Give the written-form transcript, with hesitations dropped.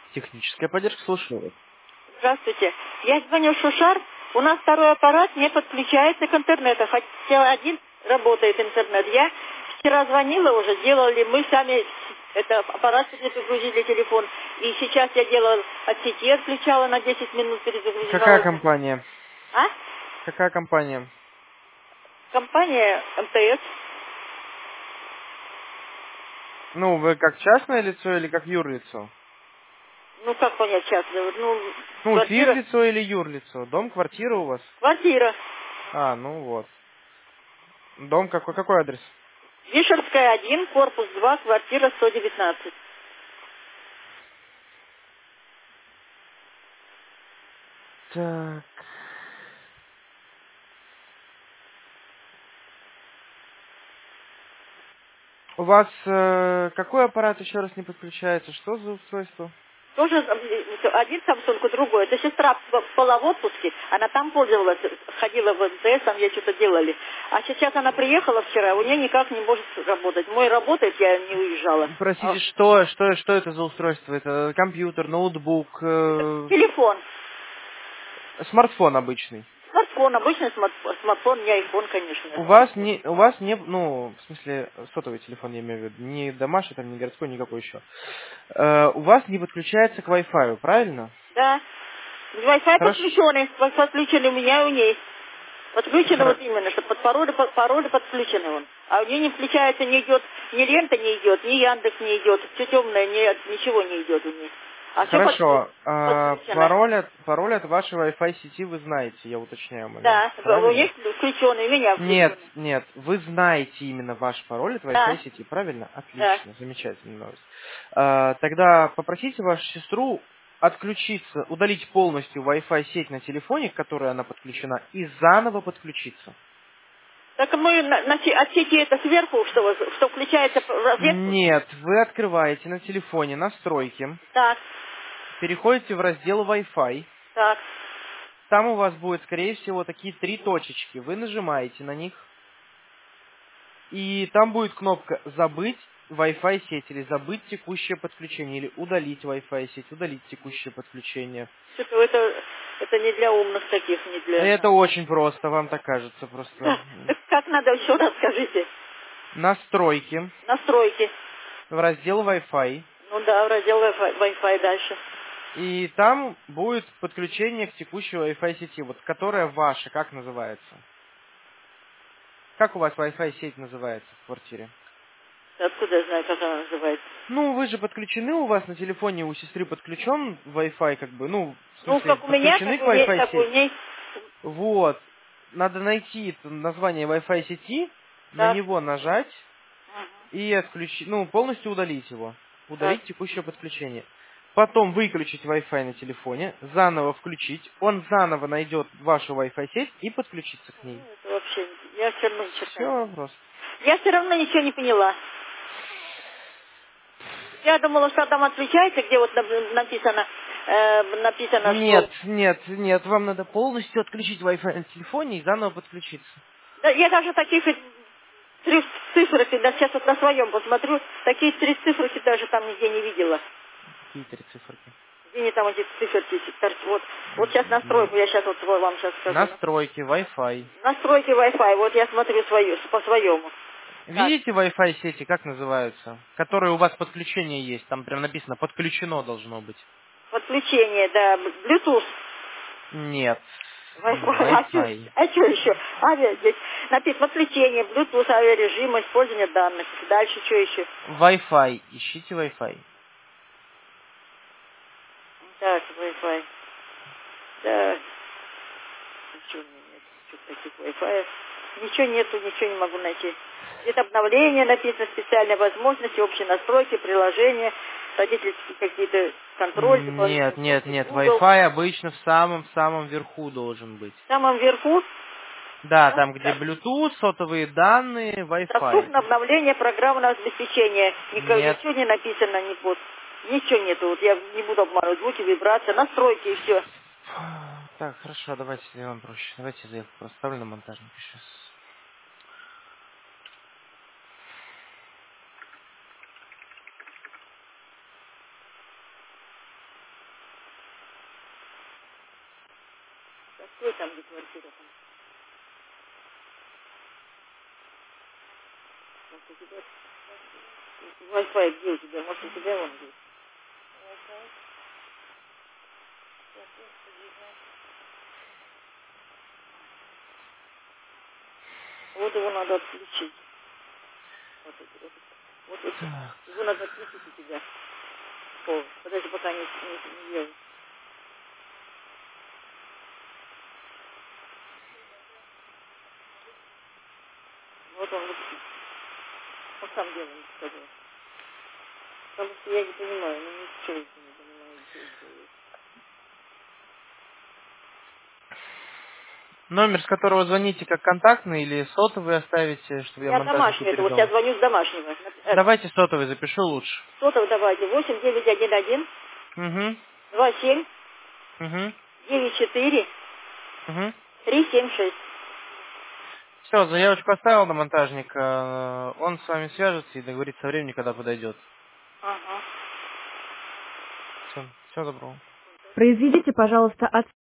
Техническая поддержка, слушаю вас. Здравствуйте. Я звоню в Шушар. У нас второй аппарат не подключается к интернету, хотя один работает интернет. Я вчера звонила уже, делали мы сами это аппарат перезагрузили телефон. И сейчас я делала от сети, отключала на 10 минут, перезагрузила. Какая компания? А? Какая компания? Компания МТС. Ну, вы как частное лицо или как юрлицо? Ну, как понять сейчас? Ну, Ну, квартира. физлицо или юрлицо? Дом, квартира у вас? Квартира. А, ну вот. Дом какой адрес? Вишерская 1, корпус 2, квартира 119. Так. У вас какой аппарат еще раз не подключается? Что за устройство? Тоже один Samsung, другой. Это сестра была в отпуске, она там пользовалась, ходила в МТС, там ей что-то делали. А сейчас она приехала вчера, у нее никак не может работать. Мой работает, я не уезжала. Простите, что это за устройство? Это компьютер, ноутбук, Телефон. смартфон обычный? Смартфон, обычный смартфон, не iPhone, конечно. У вас не, ну, в смысле, сотовый телефон, я имею в виду, не домашний, там, не городской, никакой еще. У вас не подключается к Wi-Fi, правильно? Да. Wi-Fi Хорошо. подключенный у меня и у ней. Подключено вот именно, что под пароли подключены он. А у нее не включается, не идет, ни лента не идет, ни Яндекс не идет, все темное, ничего не идет у нее. А все Хорошо. подключено. Пароль от вашей Wi-Fi сети вы знаете, я уточняю момент. Да, у Правильно? них включенный, у меня Нет, включенный. нет, вы знаете именно ваш пароль от Да, Wi-Fi сети, правильно? да. Отлично, замечательная новость. Тогда попросите вашу сестру отключиться, удалить полностью Wi-Fi сеть на телефоне, к которой она подключена, и заново подключиться. Так мы от сети это сверху, что включается в розетку? Нет, вы открываете на телефоне настройки, Так, переходите в раздел Wi-Fi. так. Там у вас будет, скорее всего, такие 3 точечки. Вы нажимаете на них, и там будет кнопка «Забыть Wi-Fi сеть» или «Забыть текущее подключение» или «Удалить Wi-Fi сеть», «Удалить текущее подключение». Что-то это не для умных таких, не для... Это очень просто, вам так кажется просто. Да. Так как надо, еще раз скажите. Настройки, Настройки. в раздел Wi-Fi, Ну да, в раздел Wi-Fi дальше. и там будет подключение к текущей Wi-Fi сети, вот которая ваша, как называется? Как у вас Wi-Fi сеть называется в квартире? Откуда я знаю, как она называется? Ну, вы же подключены, у вас на телефоне у сестры подключен Wi-Fi, как бы, ну, в Ну, смысле, как у меня, подключены как к у ней, Wi-Fi как у сети. ней. Вот. Надо найти это название Wi-Fi сети, на Так. него нажать Мгм. и отключить, ну, полностью удалить его. Так. Удалить текущее подключение. Потом выключить Wi-Fi на телефоне, заново включить, он заново найдет вашу Wi-Fi сеть и подключится к ней. Ну, это вообще, я все равно ничего не Все просто. Я все равно ничего не поняла. Я думала, что там отключается, где вот написано, Нет, что... нет, нет, вам надо полностью отключить Wi-Fi на телефоне и заново подключиться. Да, я даже таких 3 цифры, да, сейчас вот на своем посмотрю, такие 3 цифры даже там нигде не видела. Какие 3 циферки? Где они там эти циферки торчат. Вот сейчас настройку, я сейчас вот свой вам сейчас скажу. Настройки, Wi-Fi. Настройки Wi-Fi, вот я смотрю по своему. Так, Видите Wi-Fi сети, как называются? Которые у вас подключение есть. Там прям написано «подключено» должно быть. подключение, да, Bluetooth. Нет. Wi-Fi. Wi-Fi. А что еще? Здесь написано подключение, Bluetooth, авиарежим, использование данных. Дальше что еще? Wi-Fi. Ищите Wi-Fi. Так, Wi-Fi. Да. Ничего нет. Что таких Wi-Fi? Ничего нету, ничего не могу найти. Где-то обновление написано, специальные возможности, общие настройки, приложения, родительские какие-то контроль, Нет, дополнительные нет, функции нет. Google. Wi-Fi обычно в самом-самом верху должен быть. В самом верху Да, да, там где Bluetooth, сотовые данные, Wi-Fi. доступно обновление программного обеспечения. Нет. Ничего не написано, ни под. Ничего нету. Вот я не буду обманывать. Звуки, вибрации, настройки и все. Так, хорошо, давайте сделаем проще. Давайте я заявку проставлю на монтажник сейчас. Какой там где квартира? Может, у тебя Wi-Fi где у тебя? Может, у тебя он есть? Вот его надо отключить. Вот это. Так. Его надо отключить у тебя. О, подожди, пока не делай. Вот он сам делает, сказал. Потому что я не понимаю, ну ничего не понимаю, что это делает. Номер, с которого звоните, как контактный или сотовый оставите, У чтобы я меня монтажнику домашний, это вот я передал? звоню с домашнего. Давайте сотовый запишу лучше. Сотовый давайте, 8911 Угу. 27 Угу. 94 Угу. 376. Все, заявочку оставил на монтажника. Он с вами свяжется и договорится о времени, когда подойдет. Ага. Все, всего доброго. Произведите, пожалуйста,